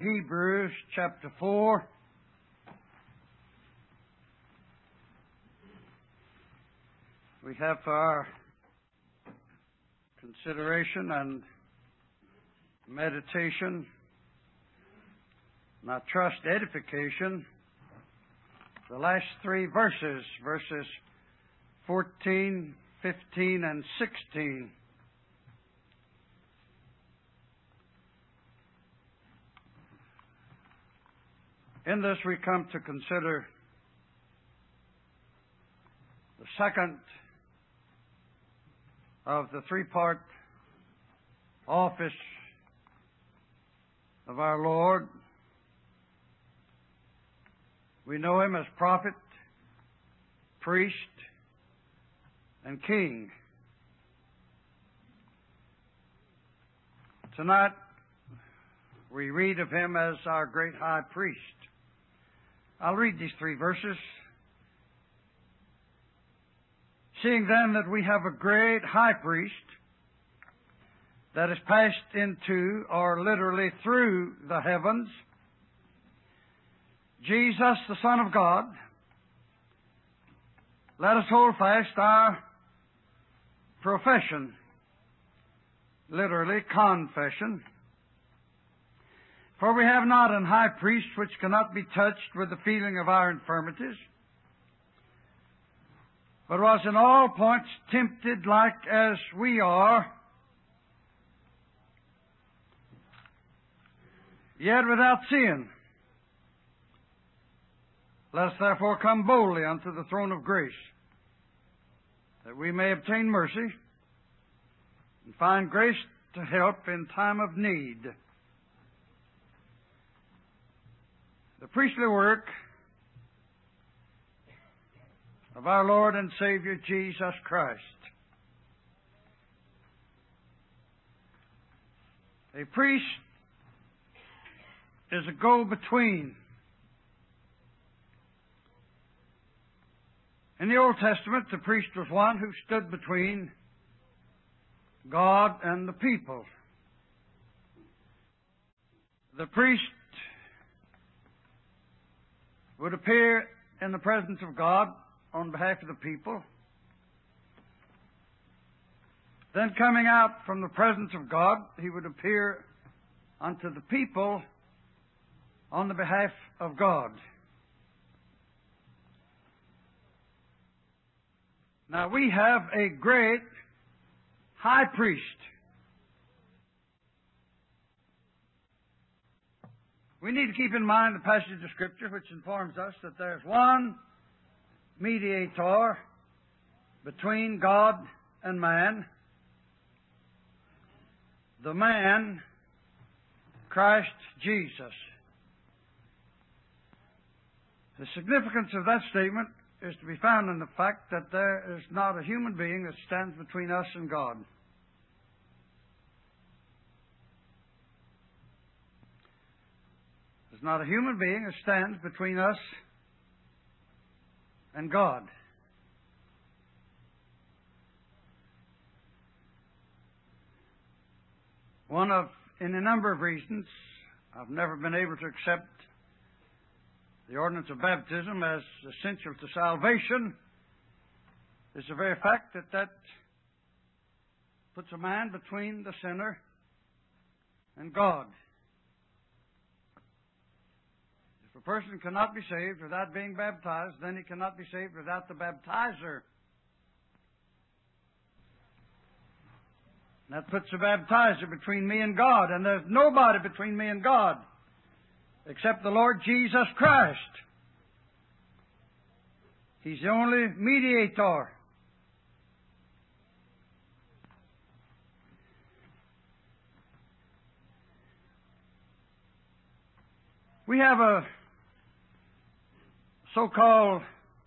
Hebrews chapter 4. We have for our consideration and meditation, and I trust edification, the last three verses, verses 14, 15, and 16. In this we come to consider the second of the three-part office of our Lord. We know Him as prophet, priest, and king. Tonight we read of Him as our great high priest. I'll read these three verses. Seeing then that we have a great high priest that is passed into, or literally through, the heavens, Jesus, the Son of God, let us hold fast our profession, literally confession. For we have not an high priest which cannot be touched with the feeling of our infirmities, but was in all points tempted like as we are, yet without sin. Let us therefore come boldly unto the throne of grace, that we may obtain mercy and find grace to help in time of need. The priestly work of our Lord and Savior Jesus Christ. A priest is a go-between. In the Old Testament, the priest was one who stood between God and the people. The priest would appear in the presence of God on behalf of the people. Then coming out from the presence of God, he would appear unto the people on the behalf of God. Now we have a great high priest. We need to keep in mind the passage of Scripture which informs us that there's one mediator between God and man, the man, Christ Jesus. The significance of that statement is to be found in the fact that there is not a human being that stands between us and God. There's not a human being that stands between us and God. In a number of reasons, I've never been able to accept the ordinance of baptism as essential to salvation. Is the very fact that puts a man between the sinner and God. If a person cannot be saved without being baptized, then he cannot be saved without the baptizer. And that puts the baptizer between me and God, and there's nobody between me and God except the Lord Jesus Christ. He's the only mediator. We have a so-called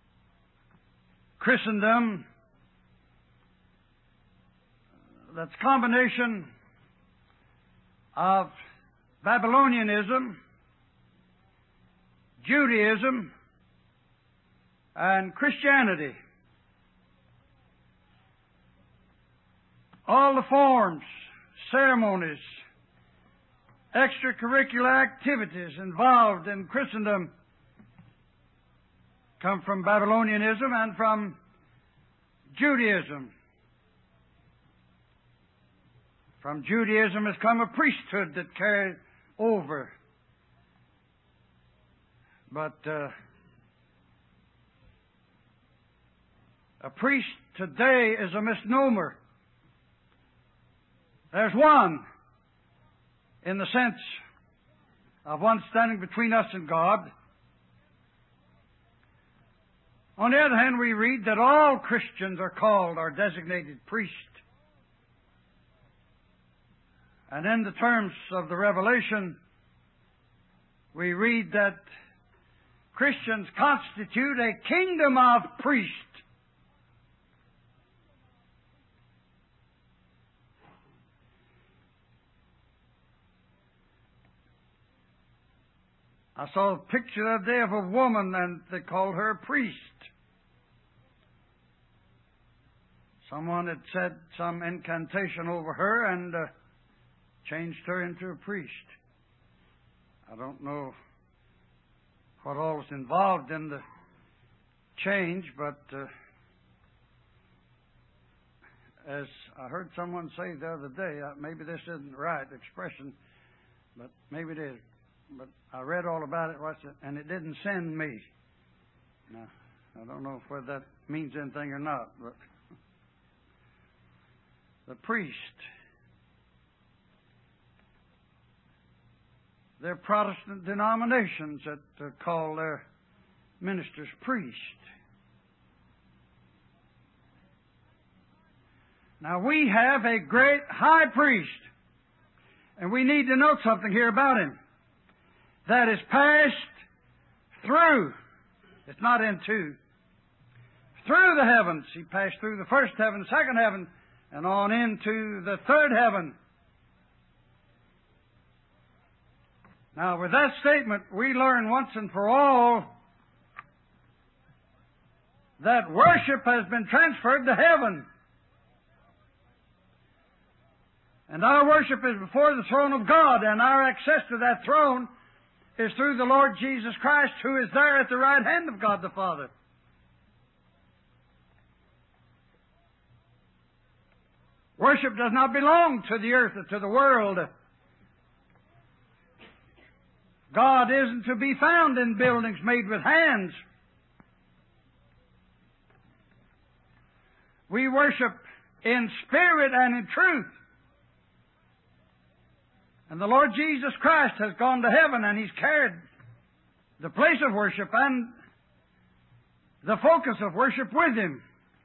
Christendom that's a combination of Babylonianism, Judaism, and Christianity. All the forms, ceremonies, extracurricular activities involved in Christendom come from Babylonianism and from Judaism. From Judaism has come a priesthood that carried over. But a priest today is a misnomer. There's one in the sense of one standing between us and God. On the other hand, we read that all Christians are called or designated priests. And in the terms of the Revelation, we read that Christians constitute a kingdom of priests. I saw a picture the other day of a woman, and they called her a priest. Someone had said some incantation over her and changed her into a priest. I don't know what all was involved in the change, but as I heard someone say the other day, maybe this isn't the right expression, but maybe it is. But I read all about it, and it didn't send me. Now, I don't know whether that means anything or not, but the priest, there are Protestant denominations that call their ministers priest. Now, we have a great high priest, and we need to know something here about him. That is passed through. It's not into. Through the heavens. He passed through the first heaven, second heaven, and on into the third heaven. Now, with that statement, we learn once and for all that worship has been transferred to heaven. And our worship is before the throne of God, and our access to that throne is through the Lord Jesus Christ, who is there at the right hand of God the Father. Worship does not belong to the earth or to the world. God isn't to be found in buildings made with hands. We worship in spirit and in truth. And the Lord Jesus Christ has gone to heaven, and He's carried the place of worship and the focus of worship with Him.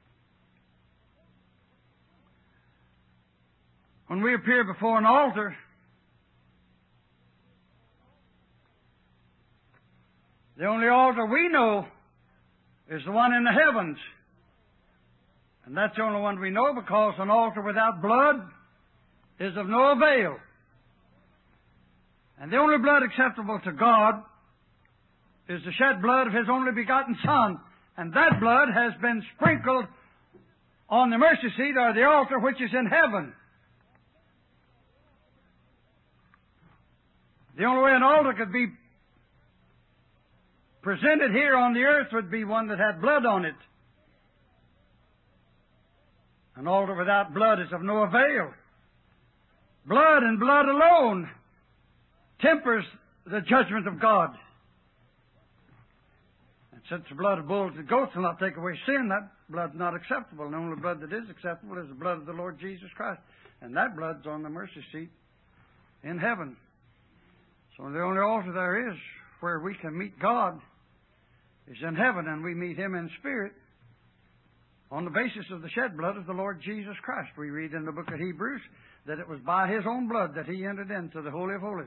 When we appear before an altar, the only altar we know is the one in the heavens. And that's the only one we know, because an altar without blood is of no avail. And the only blood acceptable to God is the shed blood of His only begotten Son. And that blood has been sprinkled on the mercy seat, or the altar which is in heaven. The only way an altar could be presented here on the earth would be one that had blood on it. An altar without blood is of no avail. Blood and blood alone tempers the judgment of God. And since the blood of bulls and goats will not take away sin, that blood's not acceptable. And the only blood that is acceptable is the blood of the Lord Jesus Christ. And that blood's on the mercy seat in heaven. So the only altar there is where we can meet God is in heaven, and we meet Him in spirit on the basis of the shed blood of the Lord Jesus Christ. We read in the book of Hebrews that it was by His own blood that He entered into the Holy of Holies.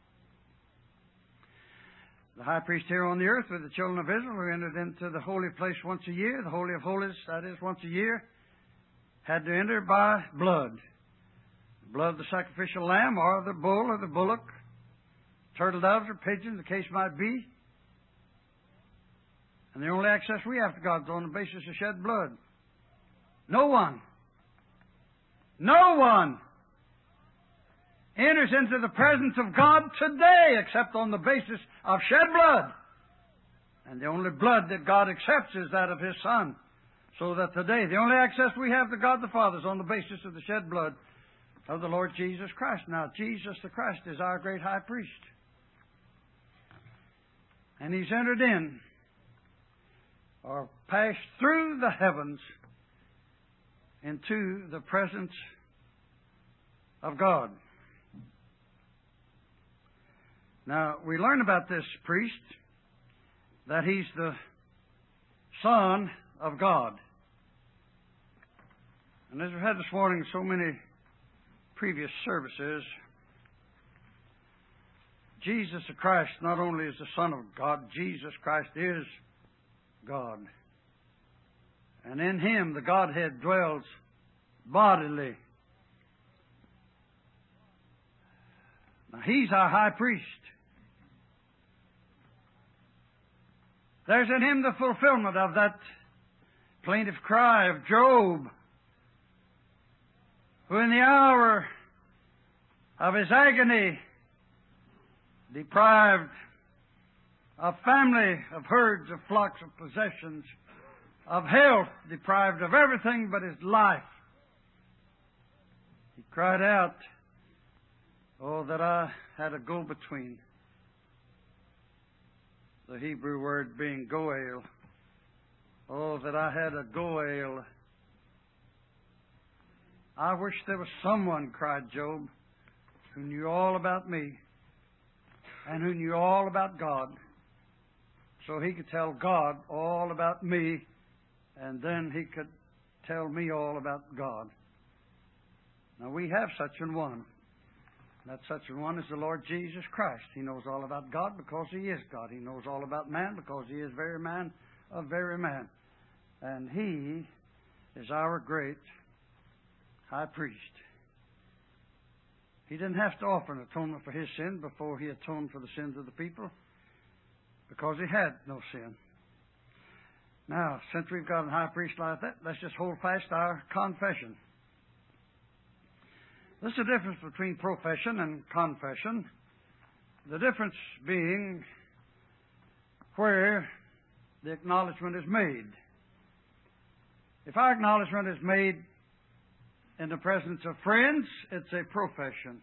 The high priest here on the earth with the children of Israel, who entered into the holy place once a year, the Holy of Holies, that is, once a year, had to enter by blood. The blood of the sacrificial lamb, or the bull, or the bullock, turtle doves, or pigeons, the case might be. And the only access we have to God is on the basis of shed blood. No one enters into the presence of God today except on the basis of shed blood. And the only blood that God accepts is that of His Son. So that today, the only access we have to God the Father is on the basis of the shed blood of the Lord Jesus Christ. Now, Jesus the Christ is our great high priest. And He's entered in, or passed through the heavens into the presence of God. Now, we learn about this priest that he's the Son of God. And as we've had this morning so many previous services, Jesus the Christ not only is the Son of God, Jesus Christ is God. And in Him the Godhead dwells bodily. Now He's our high priest. There's in Him the fulfillment of that plaintive cry of Job, who in the hour of his agony, deprived of family, of herds, of flocks, of possessions, of health, deprived of everything but his life, he cried out, "Oh, that I had a go-between." The Hebrew word being goel. "Oh, that I had a goel." I wish there was someone, cried Job, who knew all about me and who knew all about God, so he could tell God all about me, and then he could tell me all about God. Now, we have such an one. That such an one is the Lord Jesus Christ. He knows all about God because He is God. He knows all about man because He is very man of very man. And He is our great high priest. He didn't have to offer an atonement for His sin before He atoned for the sins of the people, because He had no sin. Now, since we've got a high priest like that, let's just hold fast our confession. There's a difference between profession and confession. The difference being where the acknowledgement is made. If our acknowledgement is made in the presence of friends, it's a profession.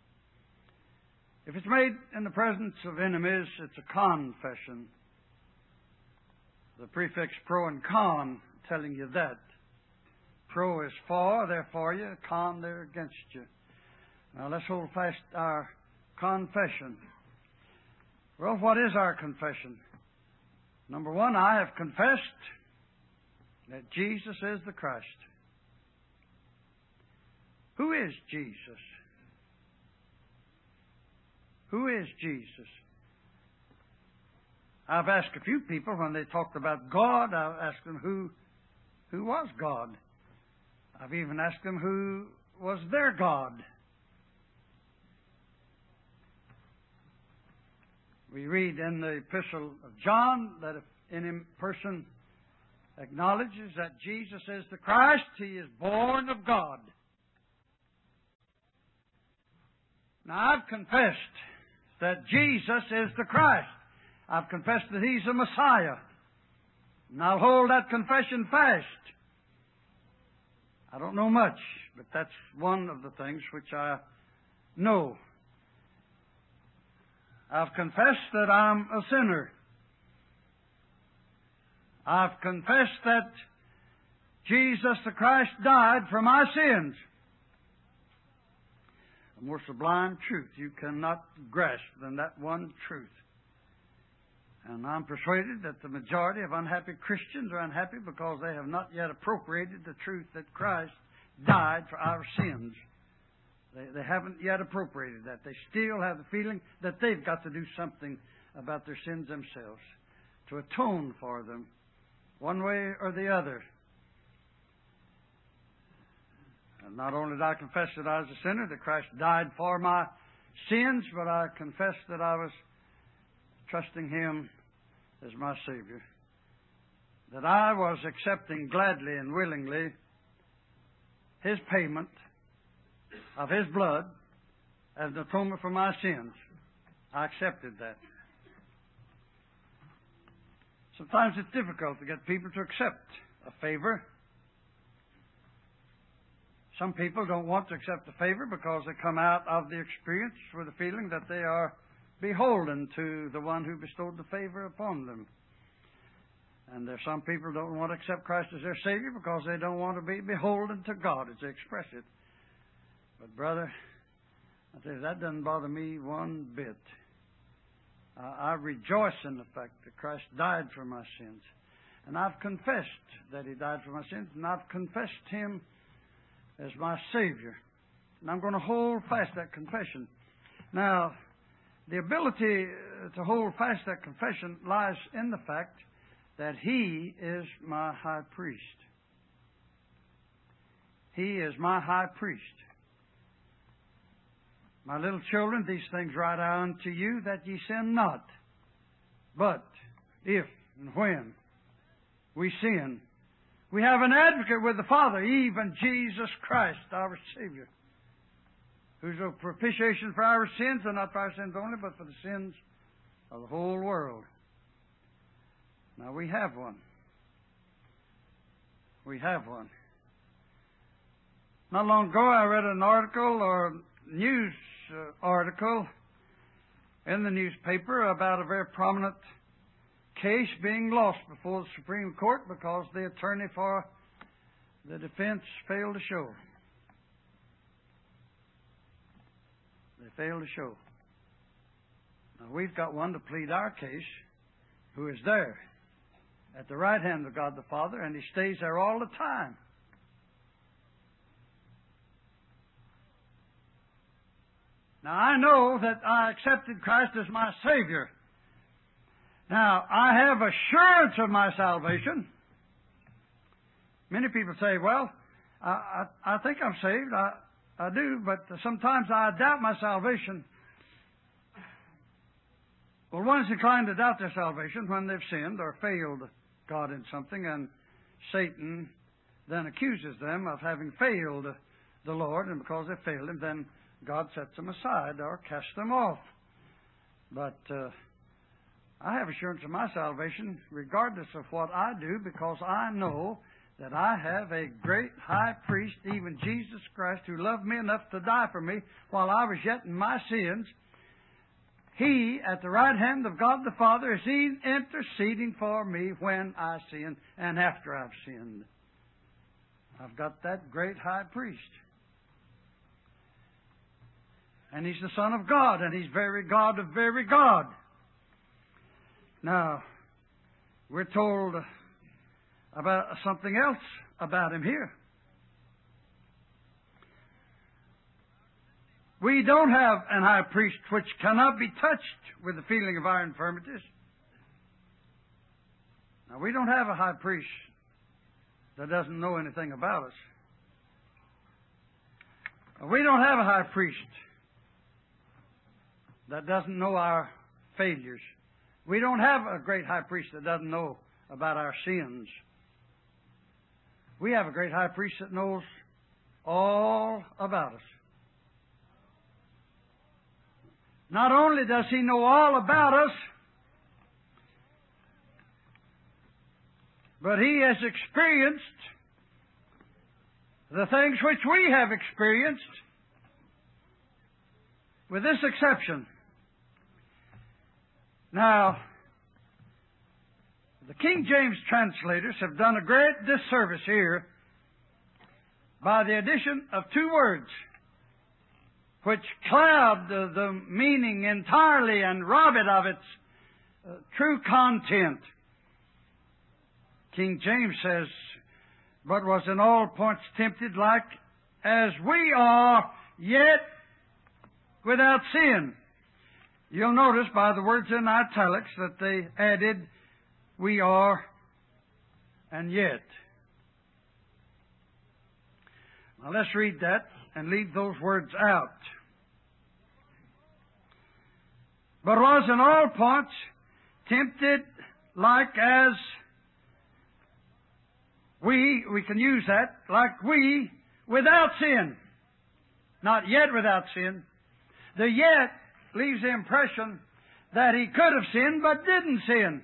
If it's made in the presence of enemies, it's a confession. The prefix pro and con telling you that. Pro is for, they're for you. Con, they're against you. Now let's hold fast our confession. Well, what is our confession? Number one, I have confessed that Jesus is the Christ. Who is Jesus? Who is Jesus? I've asked a few people when they talked about God, I've asked them who was God. I've even asked them who was their God. We read in the Epistle of John that if any person acknowledges that Jesus is the Christ, he is born of God. Now, I've confessed that Jesus is the Christ. I've confessed that He's the Messiah. And I'll hold that confession fast. I don't know much, but that's one of the things which I know. I've confessed that I'm a sinner. I've confessed that Jesus the Christ died for my sins. A more sublime truth you cannot grasp than that one truth. And I'm persuaded that the majority of unhappy Christians are unhappy because they have not yet appropriated the truth that Christ died for our sins. They haven't yet appropriated that. They still have the feeling that they've got to do something about their sins themselves to atone for them, one way or the other. And not only did I confess that I was a sinner, that Christ died for my sins, but I confessed that I was trusting Him as my Savior. That I was accepting gladly and willingly His payment of His blood as an atonement for my sins. I accepted that. Sometimes it's difficult to get people to accept a favor. Some people don't want to accept a favor because they come out of the experience with the feeling that they are beholden to the one who bestowed the favor upon them. And there's some people who don't want to accept Christ as their Savior because they don't want to be beholden to God, as they express it. But, brother, I tell you, that doesn't bother me one bit. I rejoice in the fact that Christ died for my sins. And I've confessed that He died for my sins, and I've confessed Him as my Savior. And I'm going to hold fast that confession. Now, the ability to hold fast that confession lies in the fact that He is my high priest. He is my high priest. My little children, these things write I unto you, that ye sin not. But if and when we sin, we have an advocate with the Father, even Jesus Christ, our Savior, who's a propitiation for our sins, and not for our sins only, but for the sins of the whole world. Now, we have one. We have one. Not long ago, I read an article or news article in the newspaper about a very prominent case being lost before the Supreme Court because the attorney for the defense failed to show. They failed to show. Now, we've got one to plead our case who is there at the right hand of God the Father, and He stays there all the time. Now, I know that I accepted Christ as my Savior. Now, I have assurance of my salvation. Many people say, well, I think I'm saved. I do, but sometimes I doubt my salvation. Well, one is inclined to doubt their salvation when they've sinned or failed God in something, and Satan then accuses them of having failed the Lord, and because they failed Him, then God sets them aside or casts them off. But I have assurance of my salvation regardless of what I do, because I know that I have a great high priest, even Jesus Christ, who loved me enough to die for me while I was yet in my sins. He, at the right hand of God the Father, is interceding for me when I sin and after I've sinned. I've got that great high priest. And He's the Son of God, and He's very God of very God. Now, we're told about something else about Him here. We don't have an high priest which cannot be touched with the feeling of our infirmities. Now, we don't have a high priest that doesn't know anything about us. We don't have a high priest that doesn't know our failures. We don't have a great high priest that doesn't know about our sins. We have a great high priest that knows all about us. Not only does He know all about us, but He has experienced the things which we have experienced, with this exception. Now, the King James translators have done a great disservice here by the addition of two words which cloud the meaning entirely and rob it of its true content. King James says, but was in all points tempted like as we are, yet without sin. You'll notice by the words in italics that they added, we are, and yet. Now let's read that and leave those words out. But was in all points tempted like as we can use that, like we, without sin. Not yet without sin. The yet leaves the impression that he could have sinned but didn't sin.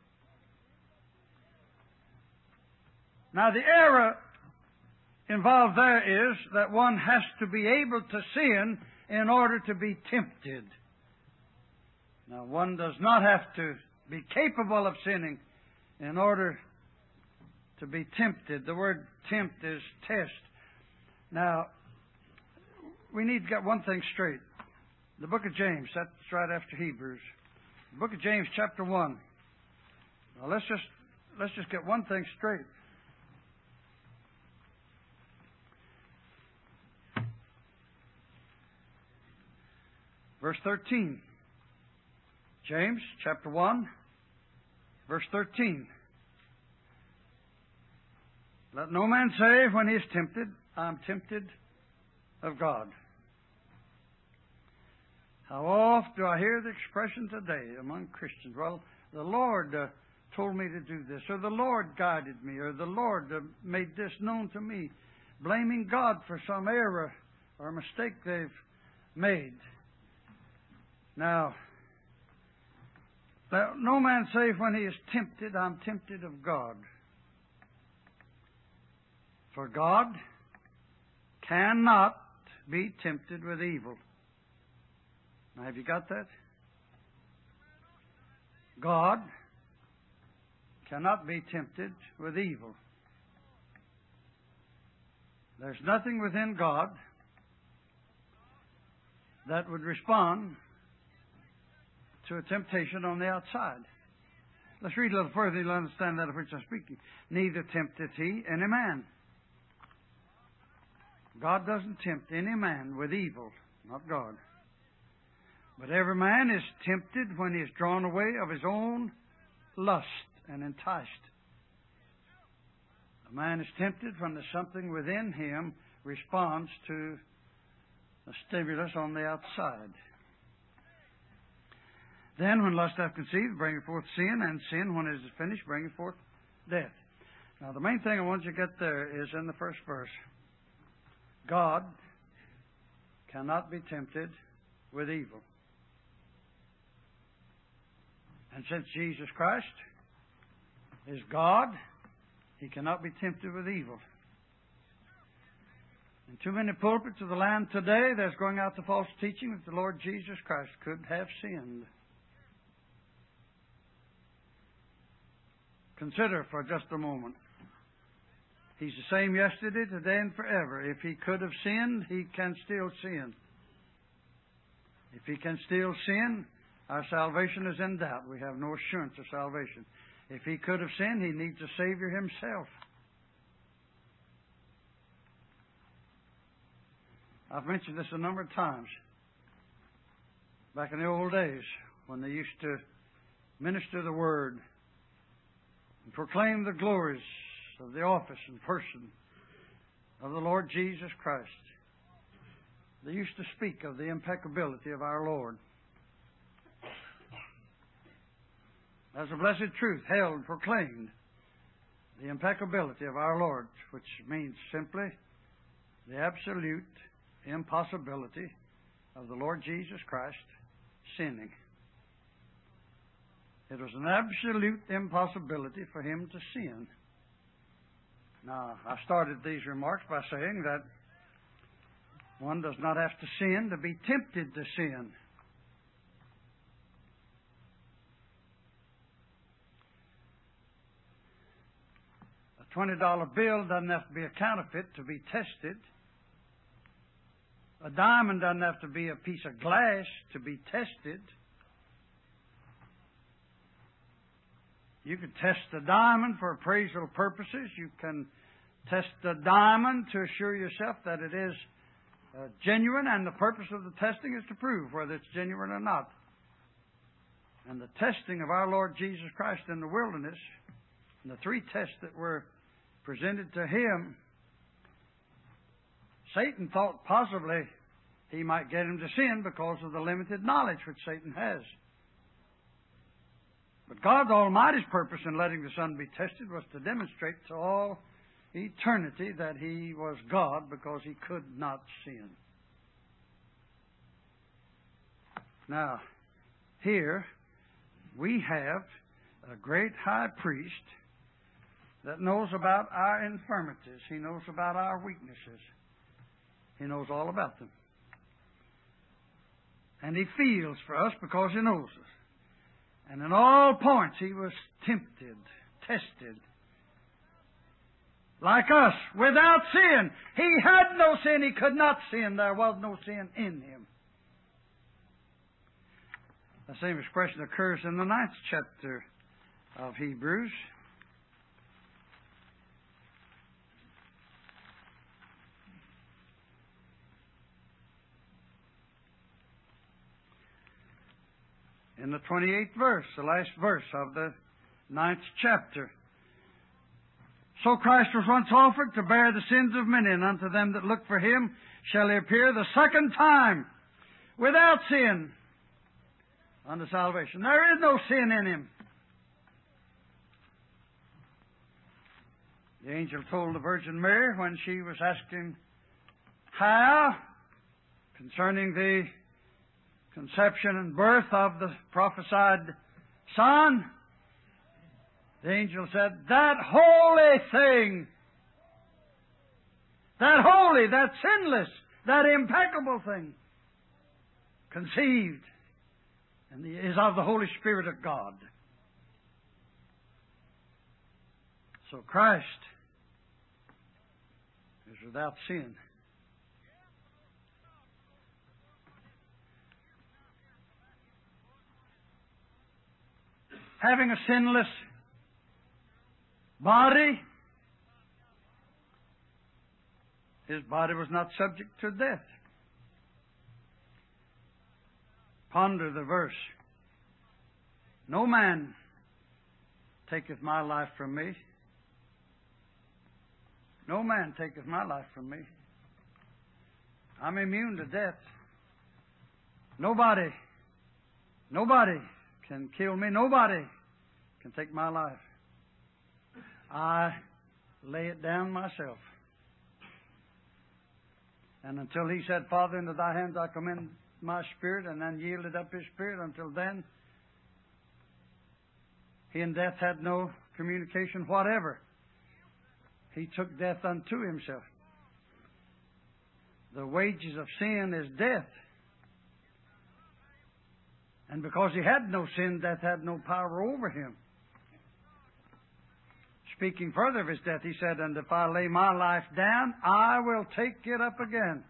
Now, the error involved there is that one has to be able to sin in order to be tempted. Now, one does not have to be capable of sinning in order to be tempted. The word tempt is test. Now, we need to get one thing straight. The book of James, that's right after Hebrews. The book of James, chapter 1. Now, let's just get one thing straight. Verse 13. James, chapter 1, verse 13. Let no man say when he is tempted, I am tempted of God. How oft do I hear the expression today among Christians, well, the Lord told me to do this, or the Lord guided me, or the Lord made this known to me, blaming God for some error or mistake they've made. Now, let no man say when he is tempted, I'm tempted of God. For God cannot be tempted with evil. Now, have you got that? God cannot be tempted with evil. There's nothing within God that would respond to a temptation on the outside. Let's read a little further, you'll understand that of which I'm speaking. Neither tempteth he any man. God doesn't tempt any man with evil, not God. But every man is tempted when he is drawn away of his own lust and enticed. A man is tempted when there's something within him responds to a stimulus on the outside. Then, when lust hath conceived, bringeth forth sin, and sin, when it is finished, bringeth forth death. Now, the main thing I want you to get there is in the first verse. God cannot be tempted with evil. And since Jesus Christ is God, He cannot be tempted with evil. In too many pulpits of the land today, there's going out the false teaching that the Lord Jesus Christ could have sinned. Consider for just a moment. He's the same yesterday, today, and forever. If He could have sinned, He can still sin. If He can still sin, our salvation is in doubt. We have no assurance of salvation. If He could have sinned, He needs a Savior Himself. I've mentioned this a number of times. Back in the old days, when they used to minister the Word and proclaim the glories of the office and person of the Lord Jesus Christ, they used to speak of the impeccability of our Lord. As a blessed truth, held and proclaimed the impeccability of our Lord, which means simply the absolute impossibility of the Lord Jesus Christ sinning. It was an absolute impossibility for Him to sin. Now, I started these remarks by saying that one does not have to sin to be tempted to sin. A $20 bill doesn't have to be a counterfeit to be tested. A diamond doesn't have to be a piece of glass to be tested. You can test a diamond for appraisal purposes. You can test a diamond to assure yourself that it is genuine, and the purpose of the testing is to prove whether it's genuine or not. And the testing of our Lord Jesus Christ in the wilderness, and the three tests that were presented to Him, Satan thought possibly he might get him to sin because of the limited knowledge which Satan has. But God Almighty's purpose in letting the Son be tested was to demonstrate to all eternity that He was God because He could not sin. Now, here we have a great high priest that knows about our infirmities. He knows about our weaknesses. He knows all about them. And He feels for us because He knows us. And in all points He was tempted, tested, like us, without sin. He had no sin. He could not sin. There was no sin in Him. The same expression occurs in the 9th chapter of Hebrews. In the 28th verse, the last verse of the 9th chapter. So Christ was once offered to bear the sins of many, and unto them that look for Him shall He appear the second time, without sin, unto salvation. There is no sin in Him. The angel told the Virgin Mary when she was asking how concerning the conception and birth of the prophesied Son, the angel said, that holy thing, that holy, that sinless, that impeccable thing, conceived and is of the Holy Spirit of God. So Christ is without sin. Having a sinless body, His body was not subject to death. Ponder the verse. No man taketh my life from me. No man taketh my life from me. I'm immune to death. Nobody can kill me. Nobody can take my life. I lay it down myself. And until He said, Father, into Thy hands I commend my spirit, and then yielded up His spirit, until then, He and death had no communication whatever. He took death unto Himself. The wages of sin is death. And because He had no sin, death had no power over Him. Speaking further of His death, He said, and if I lay my life down, I will take it up again.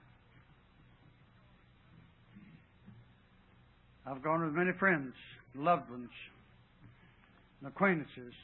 I've gone with many friends, loved ones, and acquaintances.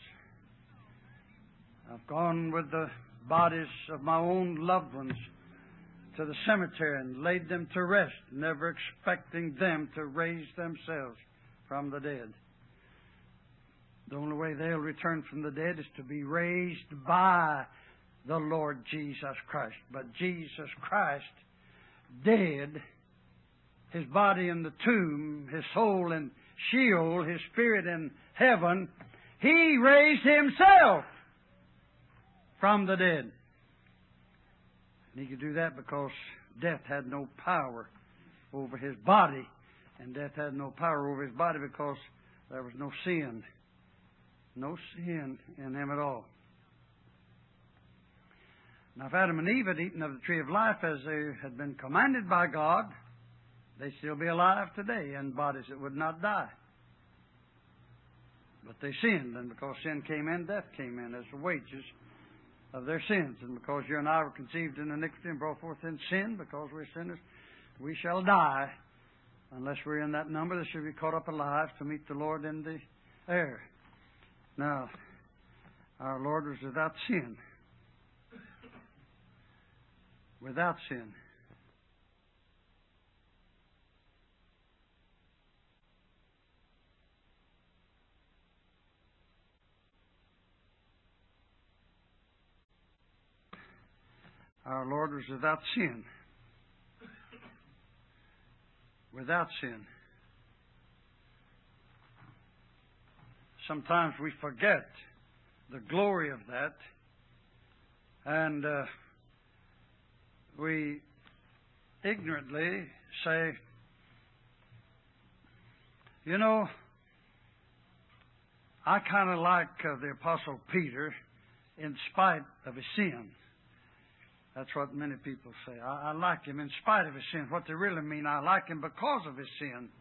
I've gone with the bodies of my own loved ones to the cemetery and laid them to rest, never expecting them to raise themselves from the dead. The only way they'll return from the dead is to be raised by the Lord Jesus Christ. But Jesus Christ, dead, His body in the tomb, His soul in Sheol, His spirit in heaven, He raised Himself from the dead. And He could do that because death had no power over His body. And death had no power over His body because there was no sin. No sin in Him at all. Now, if Adam and Eve had eaten of the tree of life as they had been commanded by God, they'd still be alive today in bodies that would not die. But they sinned, and because sin came in, death came in as the wages of their sins. And because you and I were conceived in iniquity and brought forth in sin, because we're sinners, we shall die unless we're in that number that shall be caught up alive to meet the Lord in the air. Now, our Lord was without sin. Without sin. Our Lord was without sin. Without sin. Sometimes we forget the glory of that, and we ignorantly say, You know, I kind of like the Apostle Peter in spite of his sin. That's what many people say. I like him in spite of his sin. What they really mean, I like him because of his sin.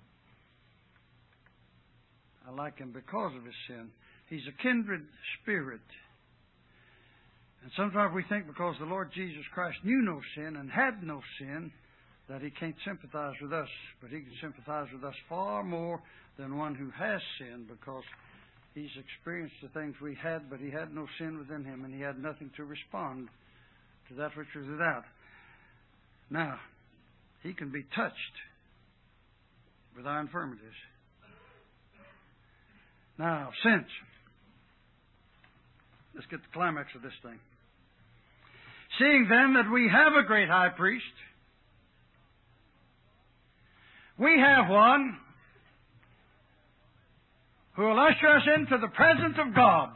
I like him because of his sin. He's a kindred spirit. And sometimes we think because the Lord Jesus Christ knew no sin and had no sin, that He can't sympathize with us. But He can sympathize with us far more than one who has sinned, because He's experienced the things we had, but He had no sin within Him, and He had nothing to respond to that which was without. Now, He can be touched with our infirmities. Now, since, let's get the climax of this thing. Seeing then that we have a great high priest, we have one who will usher us into the presence of God,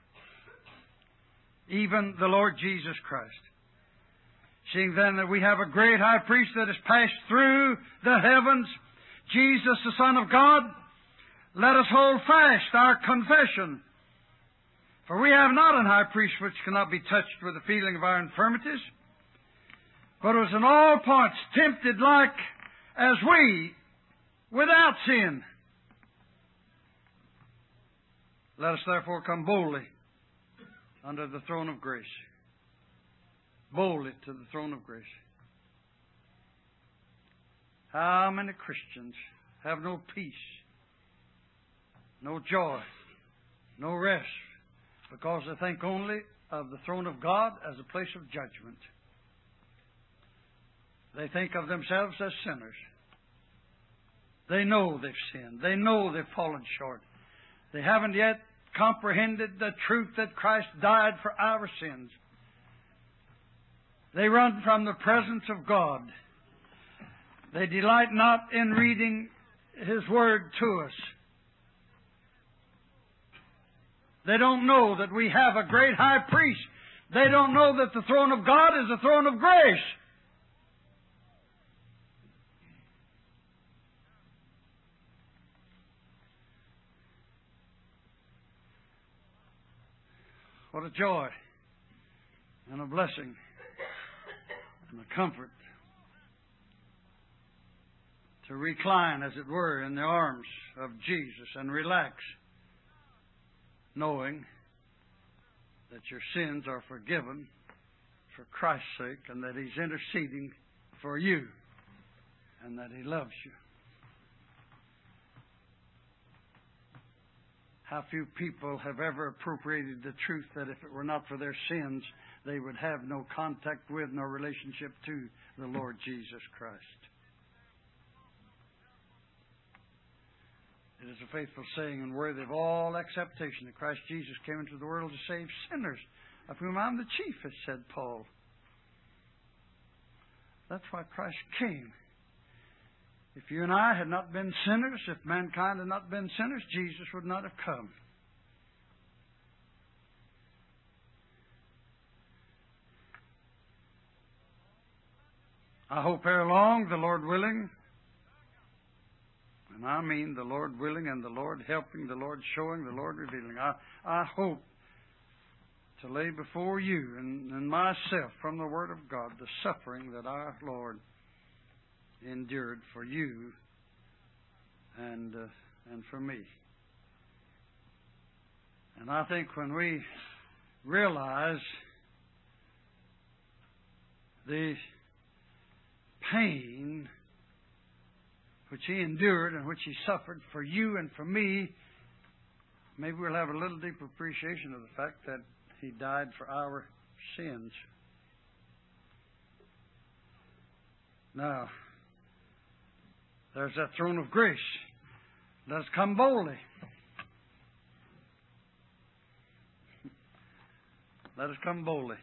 even the Lord Jesus Christ. Seeing then that we have a great high priest that has passed through the heavens, Jesus the Son of God, let us hold fast our confession. For we have not an high priest which cannot be touched with the feeling of our infirmities, but was in all points tempted like as we, without sin. Let us therefore come boldly under the throne of grace. Boldly to the throne of grace. How many Christians have no peace, no joy, no rest, because they think only of the throne of God as a place of judgment. They think of themselves as sinners. They know they've sinned. They know they've fallen short. They haven't yet comprehended the truth that Christ died for our sins. They run from the presence of God. They delight not in reading His Word to us. They don't know that we have a great high priest. They don't know that the throne of God is a throne of grace. What a joy and a blessing and a comfort to recline, as it were, in the arms of Jesus and relax, knowing that your sins are forgiven for Christ's sake, and that He's interceding for you, and that He loves you. How few people have ever appropriated the truth that if it were not for their sins, they would have no contact with, nor relationship to the Lord Jesus Christ. It is a faithful saying and worthy of all acceptation that Christ Jesus came into the world to save sinners, of whom I'm the chief, as said Paul. That's why Christ came. If you and I had not been sinners, if mankind had not been sinners, Jesus would not have come. I hope ere long, the Lord willing, and I mean the Lord willing and the Lord helping, the Lord showing, the Lord revealing. I hope to lay before you and myself from the Word of God the suffering that our Lord endured for you and for me. And I think when we realize the pain which He endured and which He suffered for you and for me, maybe we'll have a little deeper appreciation of the fact that He died for our sins. Now, there's that throne of grace. Let us come boldly. Let us come boldly.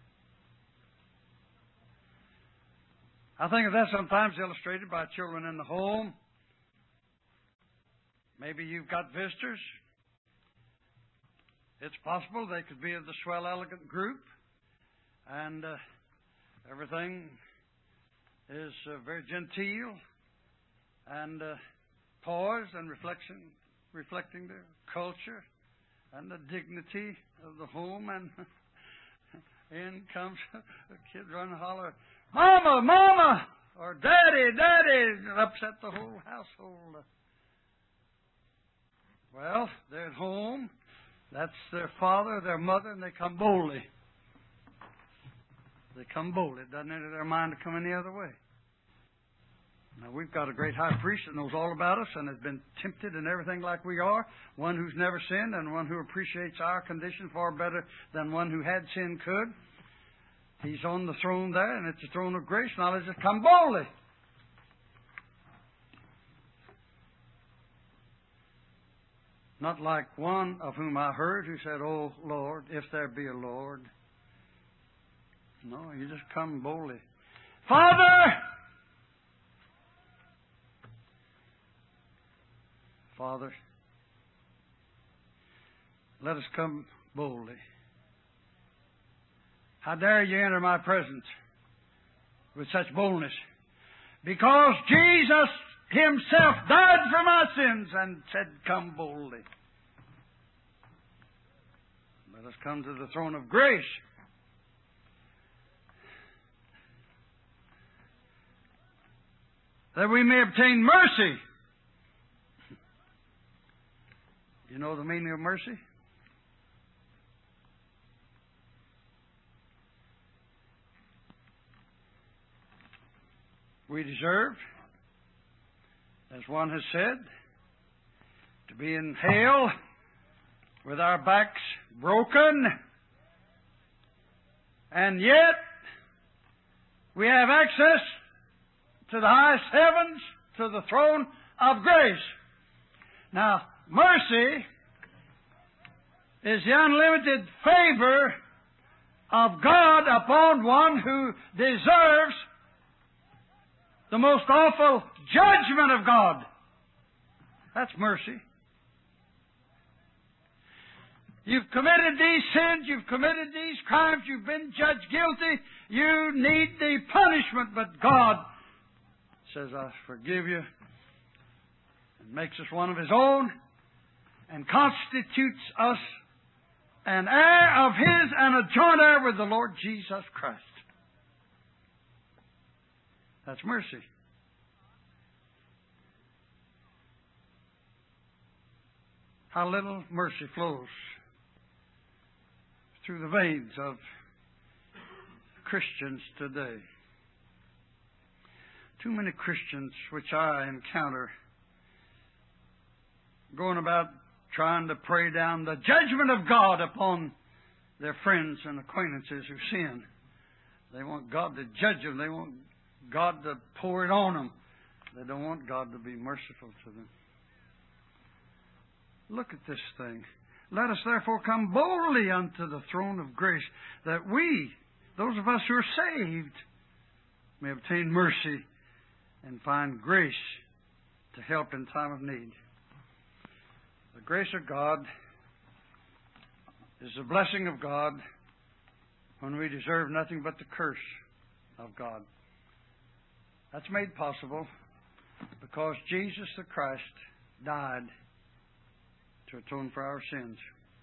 I think of that sometimes illustrated by children in the home. Maybe you've got visitors. It's possible they could be of the swell, elegant group, and everything is very genteel and poise and reflecting the culture and the dignity of the home, and in comes a kid running, holler, "Mama, Mama!" or "Daddy, Daddy!" and upset the whole household. Well, they're at home. That's their father, their mother, and they come boldly. They come boldly. It doesn't enter their mind to come any other way. Now, we've got a great high priest that knows all about us and has been tempted in everything like we are, one who's never sinned and one who appreciates our condition far better than one who had sinned could. He's on the throne there, and it's a throne of grace. Now let's just come boldly. Not like one of whom I heard who said, "Oh, Lord, if there be a Lord." No, you just come boldly. "Father!" Father, let us come boldly. How dare you enter my presence with such boldness? Because Jesus Himself died for my sins and said, "Come boldly." Let us come to the throne of grace. That we may obtain mercy. You know the meaning of mercy? We deserve, as one has said, to be in hell with our backs broken, and yet we have access to the highest heavens, to the throne of grace. Now, mercy is the unlimited favor of God upon one who deserves the most awful judgment of God. That's mercy. You've committed these sins, you've committed these crimes, you've been judged guilty, you need the punishment, but God says, "I forgive you," and makes us one of His own, and constitutes us an heir of His and a joint heir with the Lord Jesus Christ. That's mercy. How little mercy flows through the veins of Christians today. Too many Christians which I encounter going about trying to pray down the judgment of God upon their friends and acquaintances who sin. They want God to judge them. They want God to pour it on them. They don't want God to be merciful to them. Look at this thing. "Let us therefore come boldly unto the throne of grace, that we, those of us who are saved, may obtain mercy and find grace to help in time of need." The grace of God is the blessing of God when we deserve nothing but the curse of God. That's made possible because Jesus the Christ died to atone for our sins.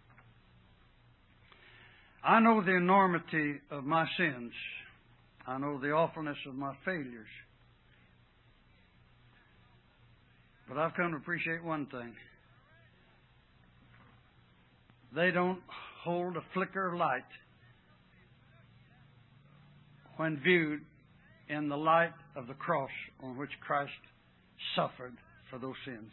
I know the enormity of my sins. I know the awfulness of my failures. But I've come to appreciate one thing. They don't hold a flicker of light when viewed in the light of the cross on which Christ suffered for those sins.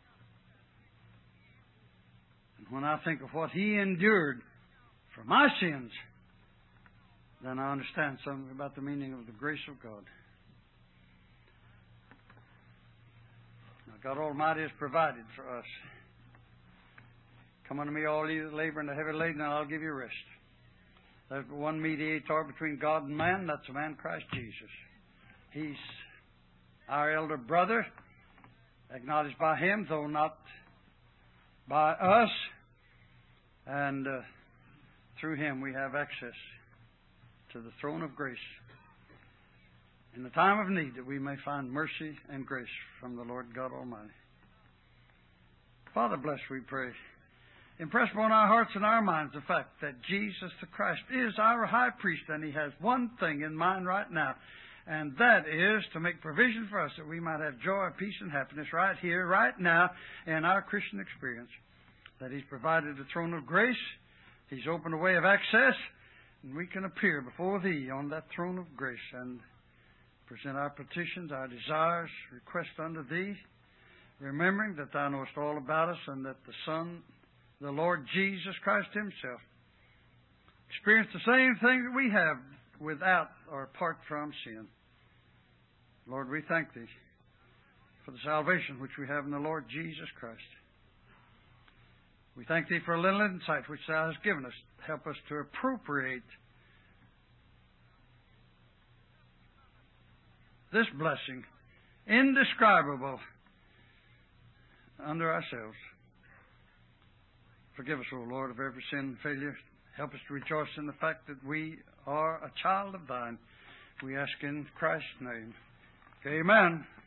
And when I think of what He endured for my sins, then I understand something about the meaning of the grace of God. Now, God Almighty has provided for us. "Come unto me, all ye that labor and are heavy laden, and I'll give you rest." There's one mediator between God and man. That's the man Christ Jesus. He's our elder brother, acknowledged by Him, though not by us. And through Him we have access to the throne of grace in the time of need, that we may find mercy and grace from the Lord God Almighty. Father, bless, we pray. Impress upon our hearts and our minds the fact that Jesus the Christ is our high priest, and He has one thing in mind right now, and that is to make provision for us that we might have joy, peace, and happiness right here, right now, in our Christian experience. That He's provided the throne of grace, He's opened a way of access, and we can appear before Thee on that throne of grace and present our petitions, our desires, requests unto Thee, remembering that Thou knowest all about us and that the Son, the Lord Jesus Christ Himself, experienced the same thing that we have without or apart from sin. Lord, we thank Thee for the salvation which we have in the Lord Jesus Christ. We thank Thee for a little insight which Thou hast given us. Help us to appropriate this blessing, indescribable, under ourselves. Forgive us, O Lord, of every sin and failure. Help us to rejoice in the fact that we are a child of Thine. We ask in Christ's name. Amen.